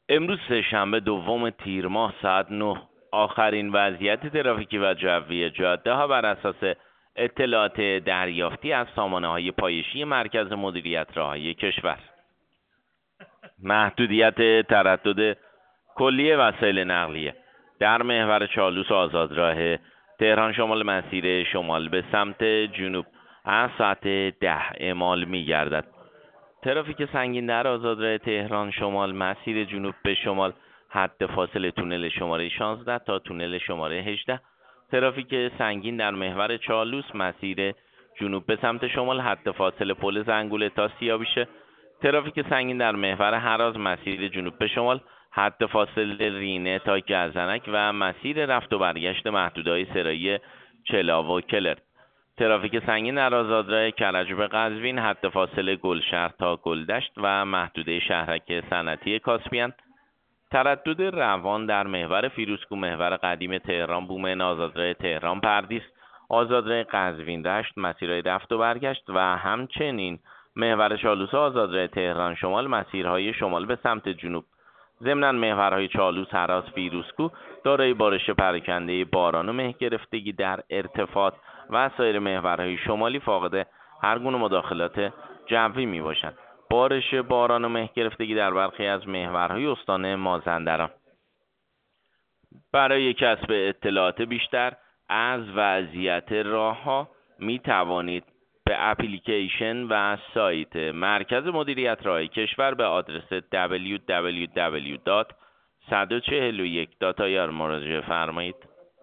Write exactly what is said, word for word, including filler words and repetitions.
امروز سه‌شنبه دوم تیر ماه ساعت نه آخرین وضعیت ترافیکی و جوی جاده ها بر اساس اطلاعات دریافتی از سامانه های پایشی مرکز مدیریت راههای کشور. محدودیت تردد کلی وسایل نقلیه در محور چالوس و آزادراه تهران شمال مسیر شمال به سمت جنوب از ساعت ده اعمال می گردد. ترافیک سنگین در آزادراه تهران شمال مسیر جنوب به شمال حد فاصله تونل شماره شانزده تا تونل شماره هجده. ترافیک سنگین در محور چالوس مسیر جنوب به سمت شمال حد فاصله پل زنگوله تا سیاویشه. ترافیک سنگین در محور هراز مسیر جنوب به شمال حد فاصله رینه تا گزنک و مسیر رفت و برگشت محدودهای سرایی چلاو و کلر. ترافیک سنگین در آزادراه کرج به قزوین حد فاصله گلشهر تا گلدشت و محدوده شهرک صنعتی کاسپیان. تردد روان در محور فیروزکوه محور قدیم تهران بومن آزادراه تهران پردیس آزادراه قزوین دشت مسیرهای رفت و برگشت و همچنین محور چالوس آزادراه تهران شمال مسیرهای شمال به سمت جنوب. ضمناً محورهای چالوس هراز فیروزکوه دارای بارش پراکنده باران و مه گرفتگی در ارتفاعات و سایر محورهای شمالی فاقد هر گونه مداخلات جوی می باشند. بارش باران و مه گرفتگی در برخی از محورهای استان مازندران. برای کسب اطلاعات بیشتر از وضعیت راهها می توانید به اپلیکیشن و سایت مرکز مدیریت راههای کشور به آدرس دبلیو دبلیو دبلیو دات صد و چهل و یک دات آی آر مراجعه فرمایید.